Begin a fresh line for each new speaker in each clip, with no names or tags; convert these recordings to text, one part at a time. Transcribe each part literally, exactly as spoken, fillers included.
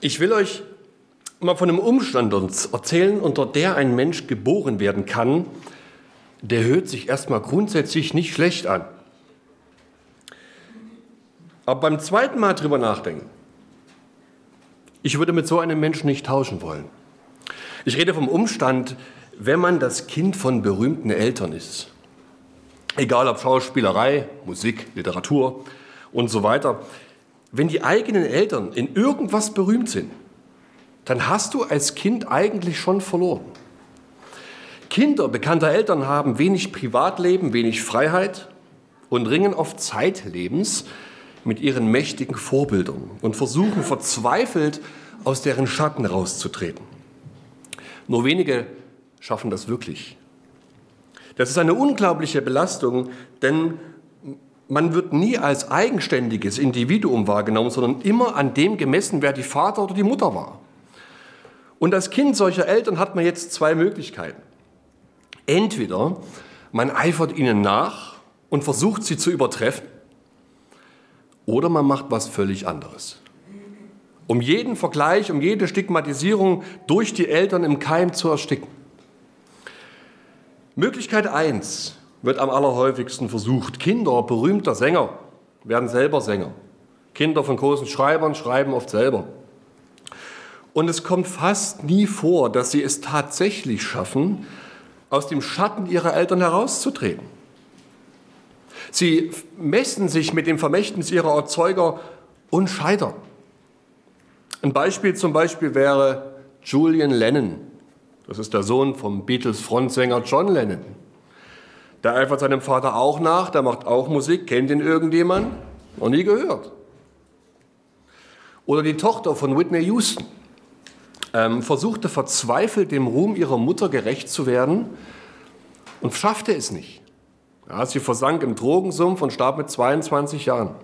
Ich will euch mal von einem Umstand erzählen, unter der ein Mensch geboren werden kann. Der hört sich erstmal grundsätzlich nicht schlecht an. Aber beim zweiten Mal drüber nachdenken, ich würde mit so einem Menschen nicht tauschen wollen. Ich rede vom Umstand, wenn man das Kind von berühmten Eltern ist. Egal ob Schauspielerei, Musik, Literatur und so weiter. Wenn die eigenen Eltern in irgendwas berühmt sind, dann hast du als Kind eigentlich schon verloren. Kinder bekannter Eltern haben wenig Privatleben, wenig Freiheit und ringen oft zeitlebens mit ihren mächtigen Vorbildern und versuchen verzweifelt, aus deren Schatten rauszutreten. Nur wenige schaffen das wirklich. Das ist eine unglaubliche Belastung, denn man wird nie als eigenständiges Individuum wahrgenommen, sondern immer an dem gemessen, wer die Vater oder die Mutter war. Und als Kind solcher Eltern hat man jetzt zwei Möglichkeiten. Entweder man eifert ihnen nach und versucht, sie zu übertreffen, oder man macht was völlig anderes. Um jeden Vergleich, um jede Stigmatisierung durch die Eltern im Keim zu ersticken. Möglichkeit eins wird am allerhäufigsten versucht. Kinder berühmter Sänger werden selber Sänger. Kinder von großen Schreibern schreiben oft selber. Und es kommt fast nie vor, dass sie es tatsächlich schaffen, aus dem Schatten ihrer Eltern herauszutreten. Sie messen sich mit dem Vermächtnis ihrer Erzeuger und scheitern. Ein Beispiel zum Beispiel wäre Julian Lennon. Das ist der Sohn vom Beatles-Frontsänger John Lennon. Der eifert seinem Vater auch nach, der macht auch Musik, kennt ihn irgendjemand? Noch nie gehört. Oder die Tochter von Whitney Houston ähm, versuchte verzweifelt dem Ruhm ihrer Mutter gerecht zu werden und schaffte es nicht. Ja, sie versank im Drogensumpf und starb mit zweiundzwanzig Jahren.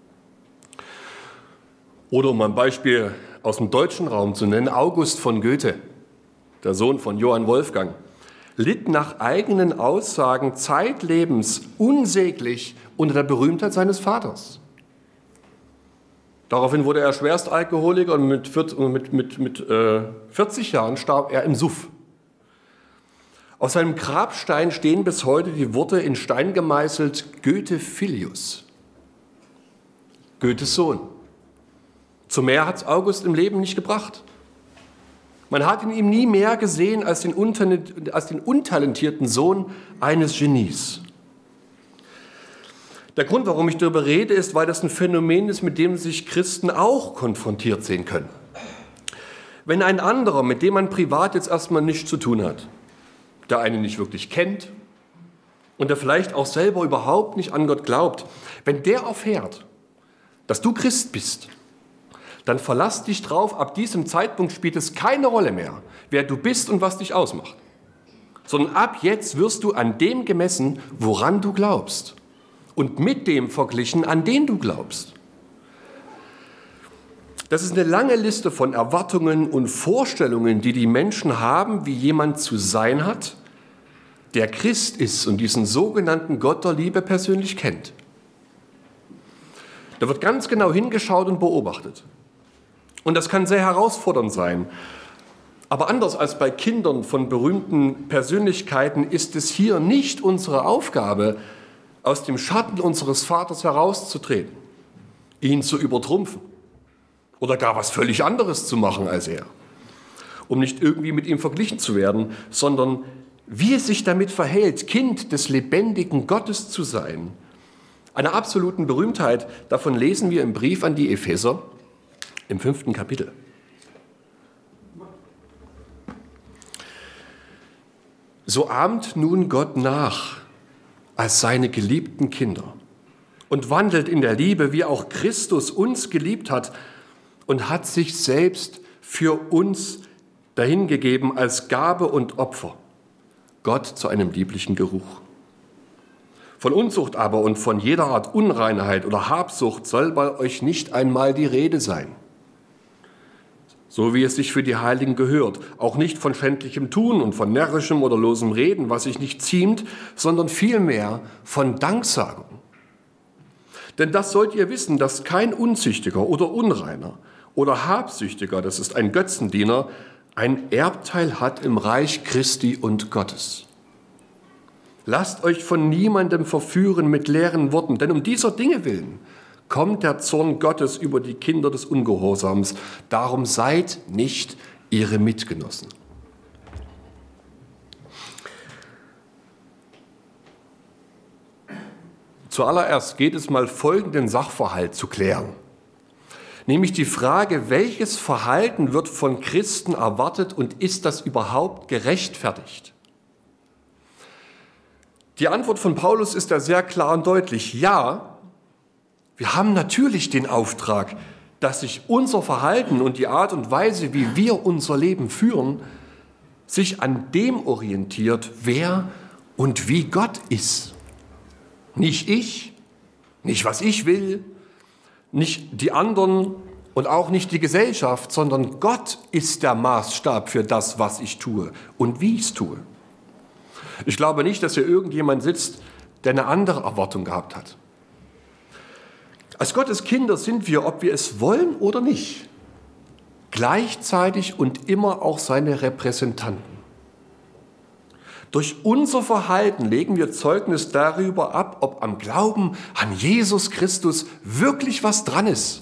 Oder um ein Beispiel aus dem deutschen Raum zu nennen, August von Goethe, der Sohn von Johann Wolfgang, litt nach eigenen Aussagen zeitlebens unsäglich unter der Berühmtheit seines Vaters. Daraufhin wurde er Schwerstalkoholiker und mit, mit, mit, mit äh, vierzig Jahren starb er im Suff. Auf seinem Grabstein stehen bis heute die Worte in Stein gemeißelt: Goethe Filius, Goethes Sohn. Zu mehr hat es August im Leben nicht gebracht. Man hat in ihm nie mehr gesehen als den, als den untalentierten Sohn eines Genies. Der Grund, warum ich darüber rede, ist, weil das ein Phänomen ist, mit dem sich Christen auch konfrontiert sehen können. Wenn ein anderer, mit dem man privat jetzt erstmal nichts zu tun hat, der einen nicht wirklich kennt und der vielleicht auch selber überhaupt nicht an Gott glaubt, wenn der erfährt, dass du Christ bist, dann verlass dich drauf, ab diesem Zeitpunkt spielt es keine Rolle mehr, wer du bist und was dich ausmacht. Sondern ab jetzt wirst du an dem gemessen, woran du glaubst. Und mit dem verglichen, an den du glaubst. Das ist eine lange Liste von Erwartungen und Vorstellungen, die die Menschen haben, wie jemand zu sein hat, der Christ ist und diesen sogenannten Gott der Liebe persönlich kennt. Da wird ganz genau hingeschaut und beobachtet. Und das kann sehr herausfordernd sein. Aber anders als bei Kindern von berühmten Persönlichkeiten ist es hier nicht unsere Aufgabe, aus dem Schatten unseres Vaters herauszutreten, ihn zu übertrumpfen oder gar was völlig anderes zu machen als er, um nicht irgendwie mit ihm verglichen zu werden, sondern wie es sich damit verhält, Kind des lebendigen Gottes zu sein. Einer absoluten Berühmtheit, davon lesen wir im Brief an die Epheser, im fünften Kapitel. So ahmt nun Gott nach als seine geliebten Kinder und wandelt in der Liebe, wie auch Christus uns geliebt hat und hat sich selbst für uns dahingegeben als Gabe und Opfer, Gott zu einem lieblichen Geruch. Von Unzucht aber und von jeder Art Unreinheit oder Habsucht soll bei euch nicht einmal die Rede sein. So wie es sich für die Heiligen gehört, auch nicht von schändlichem Tun und von närrischem oder losem Reden, was sich nicht ziemt, sondern vielmehr von Danksagung. Denn das sollt ihr wissen, dass kein Unzüchtiger oder Unreiner oder Habsüchtiger, das ist ein Götzendiener, ein Erbteil hat im Reich Christi und Gottes. Lasst euch von niemandem verführen mit leeren Worten, denn um dieser Dinge willen kommt der Zorn Gottes über die Kinder des Ungehorsams. Darum seid nicht ihre Mitgenossen. Zuallererst geht es mal, folgenden Sachverhalt zu klären. Nämlich die Frage, welches Verhalten wird von Christen erwartet und ist das überhaupt gerechtfertigt? Die Antwort von Paulus ist ja sehr klar und deutlich. Ja, wir haben natürlich den Auftrag, dass sich unser Verhalten und die Art und Weise, wie wir unser Leben führen, sich an dem orientiert, wer und wie Gott ist. Nicht ich, nicht was ich will, nicht die anderen und auch nicht die Gesellschaft, sondern Gott ist der Maßstab für das, was ich tue und wie ich es tue. Ich glaube nicht, dass hier irgendjemand sitzt, der eine andere Erwartung gehabt hat. Als Gottes Kinder sind wir, ob wir es wollen oder nicht, gleichzeitig und immer auch seine Repräsentanten. Durch unser Verhalten legen wir Zeugnis darüber ab, ob am Glauben an Jesus Christus wirklich was dran ist.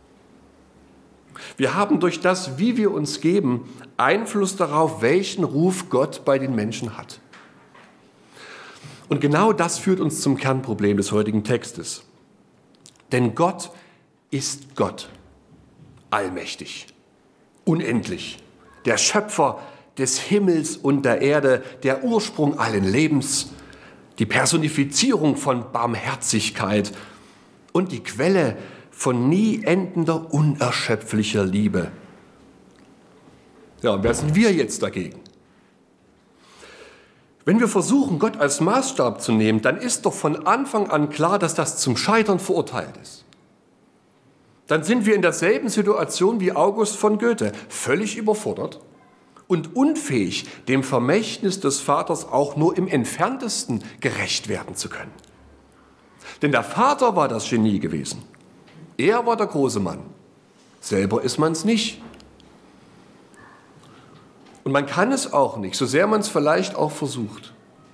Wir haben durch das, wie wir uns geben, Einfluss darauf, welchen Ruf Gott bei den Menschen hat. Und genau das führt uns zum Kernproblem des heutigen Textes. Denn Gott ist Gott, allmächtig, unendlich, der Schöpfer des Himmels und der Erde, der Ursprung allen Lebens, die Personifizierung von Barmherzigkeit und die Quelle von nie endender, unerschöpflicher Liebe. Ja, wer sind wir jetzt dagegen? Wenn wir versuchen, Gott als Maßstab zu nehmen, dann ist doch von Anfang an klar, dass das zum Scheitern verurteilt ist. Dann sind wir in derselben Situation wie August von Goethe, völlig überfordert und unfähig, dem Vermächtnis des Vaters auch nur im Entferntesten gerecht werden zu können. Denn der Vater war das Genie gewesen. Er war der große Mann. Selber ist man es nicht. Und man kann es auch nicht, so sehr man es vielleicht auch versucht.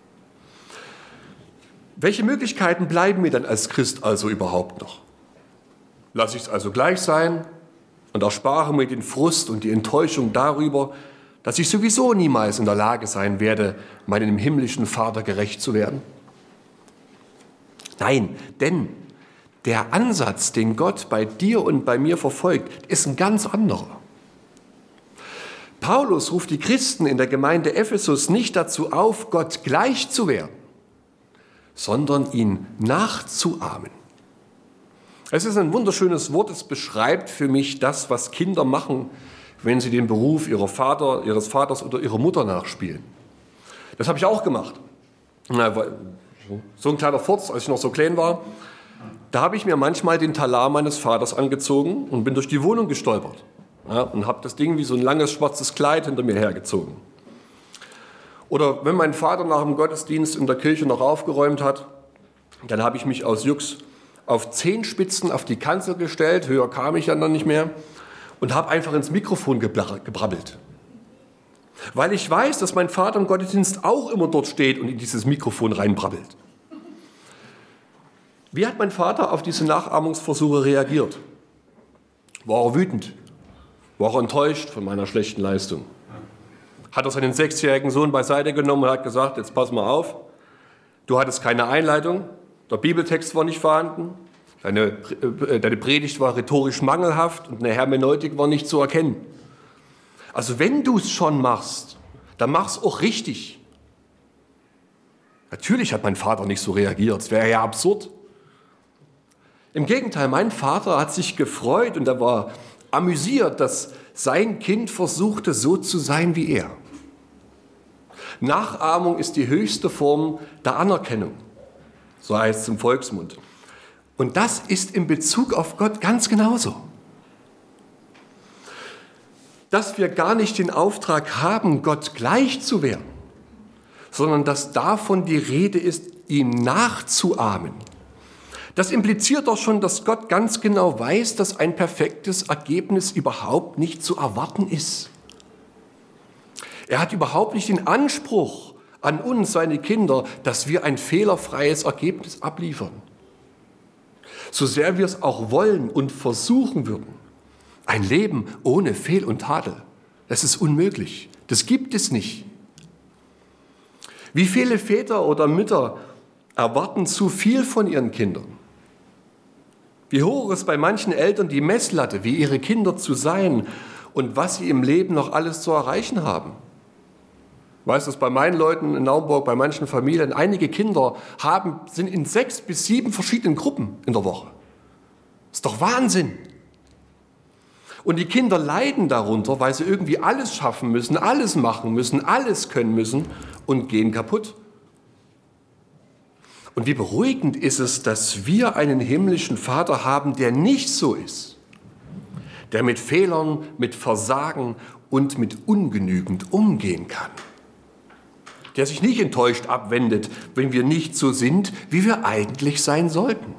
Welche Möglichkeiten bleiben mir dann als Christ also überhaupt noch? Lasse ich es also gleich sein und erspare mir den Frust und die Enttäuschung darüber, dass ich sowieso niemals in der Lage sein werde, meinem himmlischen Vater gerecht zu werden? Nein, denn der Ansatz, den Gott bei dir und bei mir verfolgt, ist ein ganz anderer. Paulus ruft die Christen in der Gemeinde Ephesus nicht dazu auf, Gott gleich zu werden, sondern ihn nachzuahmen. Es ist ein wunderschönes Wort, es beschreibt für mich das, was Kinder machen, wenn sie den Beruf ihrer Vater, ihres Vaters oder ihrer Mutter nachspielen. Das habe ich auch gemacht. So ein kleiner Furz, als ich noch so klein war, da habe ich mir manchmal den Talar meines Vaters angezogen und bin durch die Wohnung gestolpert. Ja, und habe das Ding wie so ein langes schwarzes Kleid hinter mir hergezogen. Oder wenn mein Vater nach dem Gottesdienst in der Kirche noch aufgeräumt hat, dann habe ich mich aus Jux auf Zehenspitzen auf die Kanzel gestellt, höher kam ich ja dann nicht mehr, und habe einfach ins Mikrofon gebrabbelt. Weil ich weiß, dass mein Vater im Gottesdienst auch immer dort steht und in dieses Mikrofon reinbrabbelt. Wie hat mein Vater auf diese Nachahmungsversuche reagiert? War er wütend? War er enttäuscht von meiner schlechten Leistung? Hat er seinen sechsjährigen Sohn beiseite genommen und hat gesagt, jetzt pass mal auf, du hattest keine Einleitung, der Bibeltext war nicht vorhanden, deine, äh, deine Predigt war rhetorisch mangelhaft und eine Hermeneutik war nicht zu erkennen. Also wenn du es schon machst, dann mach es auch richtig. Natürlich hat mein Vater nicht so reagiert, das wäre ja absurd. Im Gegenteil, mein Vater hat sich gefreut und er war amüsiert, dass sein Kind versuchte, so zu sein wie er. Nachahmung ist die höchste Form der Anerkennung, so heißt es im Volksmund. Und das ist in Bezug auf Gott ganz genauso. Dass wir gar nicht den Auftrag haben, Gott gleich zu werden, sondern dass davon die Rede ist, ihm nachzuahmen. Das impliziert doch schon, dass Gott ganz genau weiß, dass ein perfektes Ergebnis überhaupt nicht zu erwarten ist. Er hat überhaupt nicht den Anspruch an uns, seine Kinder, dass wir ein fehlerfreies Ergebnis abliefern. So sehr wir es auch wollen und versuchen würden. Ein Leben ohne Fehl und Tadel, das ist unmöglich. Das gibt es nicht. Wie viele Väter oder Mütter erwarten zu viel von ihren Kindern? Wie hoch ist bei manchen Eltern die Messlatte, wie ihre Kinder zu sein und was sie im Leben noch alles zu erreichen haben? Ich weiß das bei meinen Leuten in Naumburg, bei manchen Familien. Einige Kinder haben, sind in sechs bis sieben verschiedenen Gruppen in der Woche. Das ist doch Wahnsinn. Und die Kinder leiden darunter, weil sie irgendwie alles schaffen müssen, alles machen müssen, alles können müssen und gehen kaputt. Und wie beruhigend ist es, dass wir einen himmlischen Vater haben, der nicht so ist, der mit Fehlern, mit Versagen und mit ungenügend umgehen kann, der sich nicht enttäuscht abwendet, wenn wir nicht so sind, wie wir eigentlich sein sollten.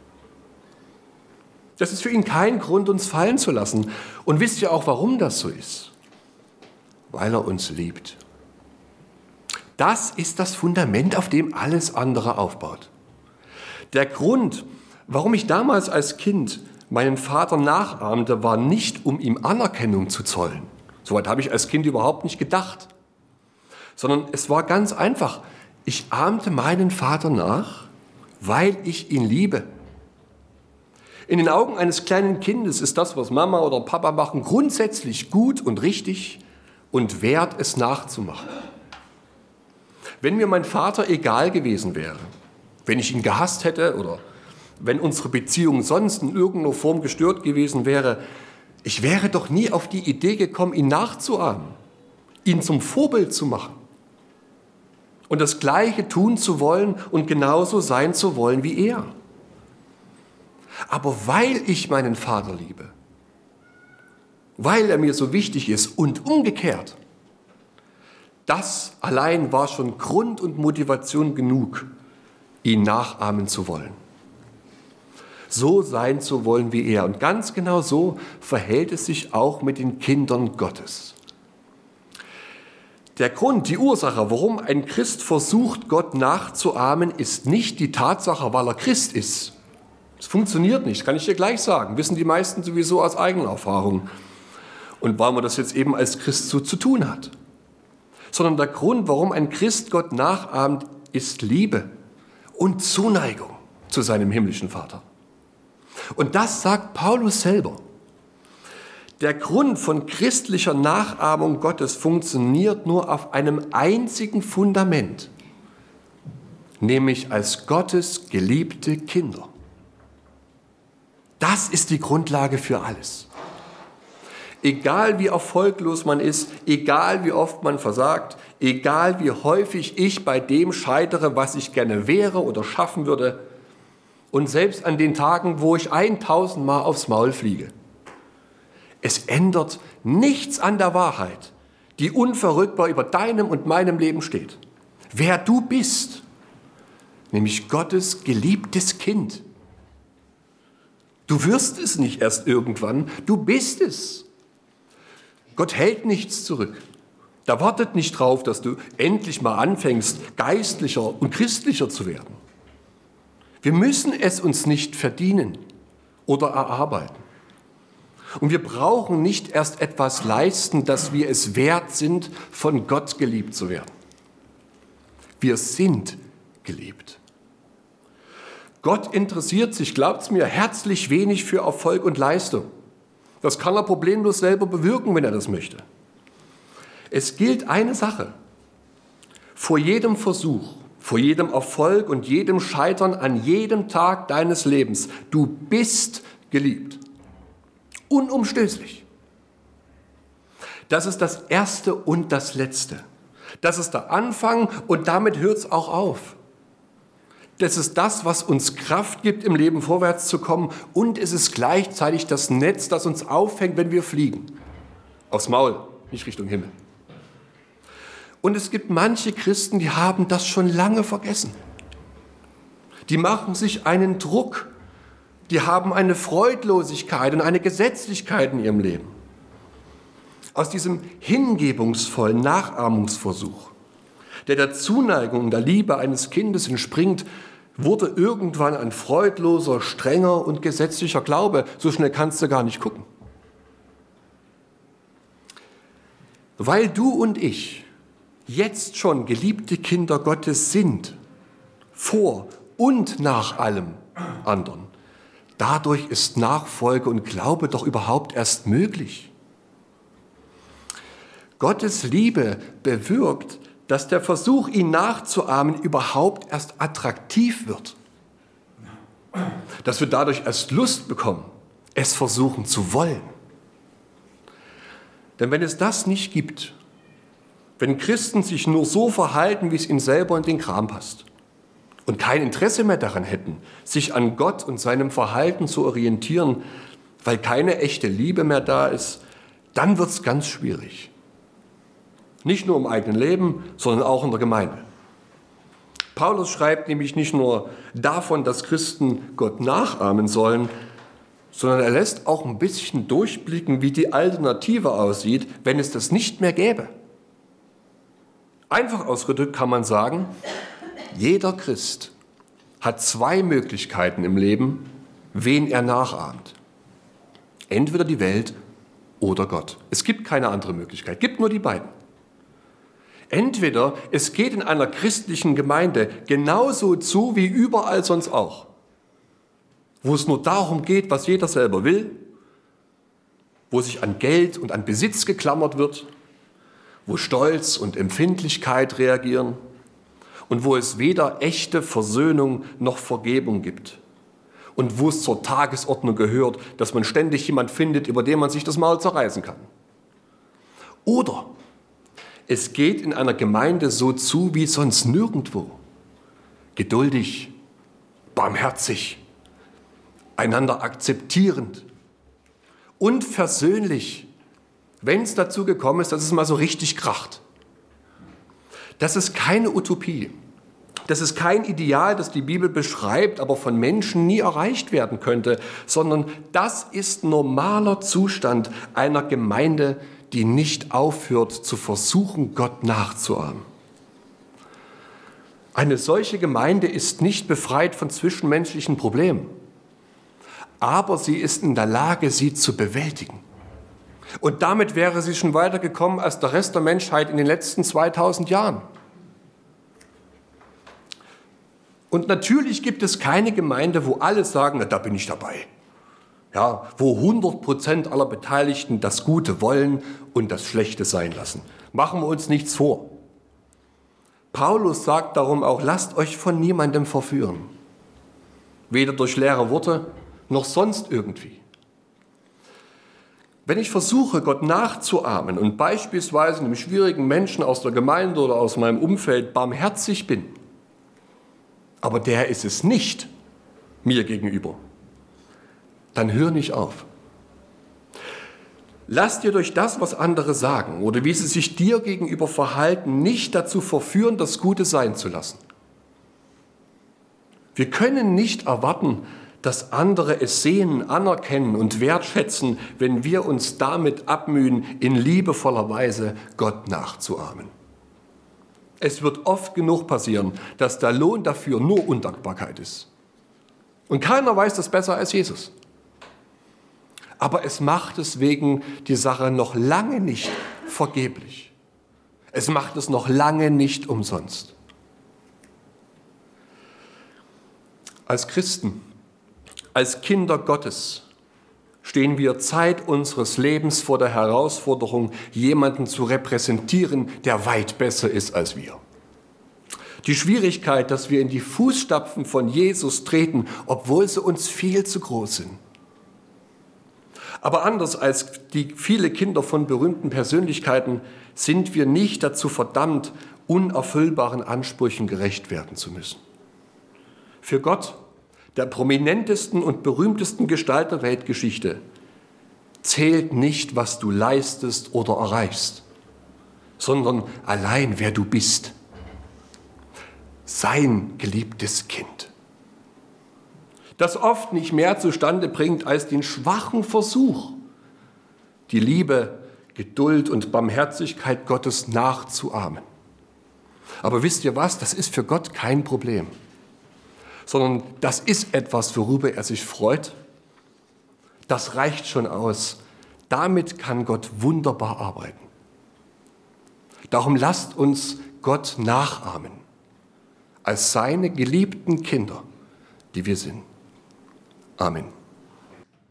Das ist für ihn kein Grund, uns fallen zu lassen. Und wisst ihr auch, warum das so ist? Weil er uns liebt. Das ist das Fundament, auf dem alles andere aufbaut. Der Grund, warum ich damals als Kind meinen Vater nachahmte, war nicht, um ihm Anerkennung zu zollen. Soweit habe ich als Kind überhaupt nicht gedacht. Sondern es war ganz einfach. Ich ahmte meinen Vater nach, weil ich ihn liebe. In den Augen eines kleinen Kindes ist das, was Mama oder Papa machen, grundsätzlich gut und richtig und wert, es nachzumachen. Wenn mir mein Vater egal gewesen wäre, wenn ich ihn gehasst hätte oder wenn unsere Beziehung sonst in irgendeiner Form gestört gewesen wäre, ich wäre doch nie auf die Idee gekommen, ihn nachzuahmen, ihn zum Vorbild zu machen und das Gleiche tun zu wollen und genauso sein zu wollen wie er. Aber weil ich meinen Vater liebe, weil er mir so wichtig ist und umgekehrt, das allein war schon Grund und Motivation genug, ihn nachahmen zu wollen. So sein zu wollen wie er. Und ganz genau so verhält es sich auch mit den Kindern Gottes. Der Grund, die Ursache, warum ein Christ versucht, Gott nachzuahmen, ist nicht die Tatsache, weil er Christ ist. Das funktioniert nicht, kann ich dir gleich sagen. Wissen die meisten sowieso aus eigener Erfahrung. Und weil man das jetzt eben als Christ so zu tun hat. Sondern der Grund, warum ein Christ Gott nachahmt, ist Liebe und Zuneigung zu seinem himmlischen Vater. Und das sagt Paulus selber. Der Grund von christlicher Nachahmung Gottes funktioniert nur auf einem einzigen Fundament, nämlich als Gottes geliebte Kinder. Das ist die Grundlage für alles. Egal wie erfolglos man ist, egal wie oft man versagt, egal wie häufig ich bei dem scheitere, was ich gerne wäre oder schaffen würde, und selbst an den Tagen, wo ich tausendmal aufs Maul fliege. Es ändert nichts an der Wahrheit, die unverrückbar über deinem und meinem Leben steht. Wer du bist, nämlich Gottes geliebtes Kind. Du wirst es nicht erst irgendwann, du bist es. Gott hält nichts zurück. Da wartet nicht drauf, dass du endlich mal anfängst, geistlicher und christlicher zu werden. Wir müssen es uns nicht verdienen oder erarbeiten. Und wir brauchen nicht erst etwas leisten, dass wir es wert sind, von Gott geliebt zu werden. Wir sind geliebt. Gott interessiert sich, glaubt's mir, herzlich wenig für Erfolg und Leistung. Das kann er problemlos selber bewirken, wenn er das möchte. Es gilt eine Sache. Vor jedem Versuch, vor jedem Erfolg und jedem Scheitern an jedem Tag deines Lebens, du bist geliebt. Unumstößlich. Das ist das Erste und das Letzte. Das ist der Anfang und damit hört es auch auf. Das ist das, was uns Kraft gibt, im Leben vorwärts zu kommen, und es ist gleichzeitig das Netz, das uns auffängt, wenn wir fliegen. Aufs Maul, nicht Richtung Himmel. Und es gibt manche Christen, die haben das schon lange vergessen. Die machen sich einen Druck. Die haben eine Freudlosigkeit und eine Gesetzlichkeit in ihrem Leben. Aus diesem hingebungsvollen Nachahmungsversuch, der der Zuneigung und der Liebe eines Kindes entspringt, wurde irgendwann ein freudloser, strenger und gesetzlicher Glaube. So schnell kannst du gar nicht gucken. Weil du und ich jetzt schon geliebte Kinder Gottes sind, vor und nach allem anderen, dadurch ist Nachfolge und Glaube doch überhaupt erst möglich. Gottes Liebe bewirkt, dass der Versuch, ihn nachzuahmen, überhaupt erst attraktiv wird. Dass wir dadurch erst Lust bekommen, es versuchen zu wollen. Denn wenn es das nicht gibt, wenn Christen sich nur so verhalten, wie es ihnen selber in den Kram passt und kein Interesse mehr daran hätten, sich an Gott und seinem Verhalten zu orientieren, weil keine echte Liebe mehr da ist, dann wird es ganz schwierig. Nicht nur im eigenen Leben, sondern auch in der Gemeinde. Paulus schreibt nämlich nicht nur davon, dass Christen Gott nachahmen sollen, sondern er lässt auch ein bisschen durchblicken, wie die Alternative aussieht, wenn es das nicht mehr gäbe. Einfach ausgedrückt kann man sagen, jeder Christ hat zwei Möglichkeiten im Leben, wen er nachahmt. Entweder die Welt oder Gott. Es gibt keine andere Möglichkeit, es gibt nur die beiden. Entweder es geht in einer christlichen Gemeinde genauso zu wie überall sonst auch, wo es nur darum geht, was jeder selber will, wo sich an Geld und an Besitz geklammert wird, wo Stolz und Empfindlichkeit reagieren und wo es weder echte Versöhnung noch Vergebung gibt und wo es zur Tagesordnung gehört, dass man ständig jemand findet, über den man sich das Maul zerreißen kann. Oder es geht in einer Gemeinde so zu wie sonst nirgendwo. Geduldig, barmherzig, einander akzeptierend und versöhnlich, wenn es dazu gekommen ist, dass es mal so richtig kracht. Das ist keine Utopie. Das ist kein Ideal, das die Bibel beschreibt, aber von Menschen nie erreicht werden könnte, sondern das ist normaler Zustand einer Gemeinde, die nicht aufhört zu versuchen, Gott nachzuahmen. Eine solche Gemeinde ist nicht befreit von zwischenmenschlichen Problemen, aber sie ist in der Lage, sie zu bewältigen. Und damit wäre sie schon weitergekommen als der Rest der Menschheit in den letzten zweitausend Jahren. Und natürlich gibt es keine Gemeinde, wo alle sagen, na, da bin ich dabei. Ja, wo hundert Prozent aller Beteiligten das Gute wollen und das Schlechte sein lassen. Machen wir uns nichts vor. Paulus sagt darum auch, lasst euch von niemandem verführen. Weder durch leere Worte, noch sonst irgendwie. Wenn ich versuche, Gott nachzuahmen und beispielsweise einem schwierigen Menschen aus der Gemeinde oder aus meinem Umfeld barmherzig bin, aber der ist es nicht mir gegenüber, dann hör nicht auf. Lass dir durch das, was andere sagen oder wie sie sich dir gegenüber verhalten, nicht dazu verführen, das Gute sein zu lassen. Wir können nicht erwarten, dass andere es sehen, anerkennen und wertschätzen, wenn wir uns damit abmühen, in liebevoller Weise Gott nachzuahmen. Es wird oft genug passieren, dass der Lohn dafür nur Undankbarkeit ist. Und keiner weiß das besser als Jesus. Aber es macht deswegen die Sache noch lange nicht vergeblich. Es macht es noch lange nicht umsonst. Als Christen, als Kinder Gottes stehen wir Zeit unseres Lebens vor der Herausforderung, jemanden zu repräsentieren, der weit besser ist als wir. Die Schwierigkeit, dass wir in die Fußstapfen von Jesus treten, obwohl sie uns viel zu groß sind. Aber anders als die viele Kinder von berühmten Persönlichkeiten sind wir nicht dazu verdammt, unerfüllbaren Ansprüchen gerecht werden zu müssen. Für Gott, der prominentesten und berühmtesten Gestalt der Weltgeschichte, zählt nicht, was du leistest oder erreichst, sondern allein, wer du bist. Sein geliebtes Kind. das oft nicht mehr zustande bringt als den schwachen Versuch, die Liebe, Geduld und Barmherzigkeit Gottes nachzuahmen. Aber wisst ihr was? Das ist für Gott kein Problem, sondern das ist etwas, worüber er sich freut. Das reicht schon aus. Damit kann Gott wunderbar arbeiten. Darum lasst uns Gott nachahmen, als seine geliebten Kinder, die wir sind. Amen.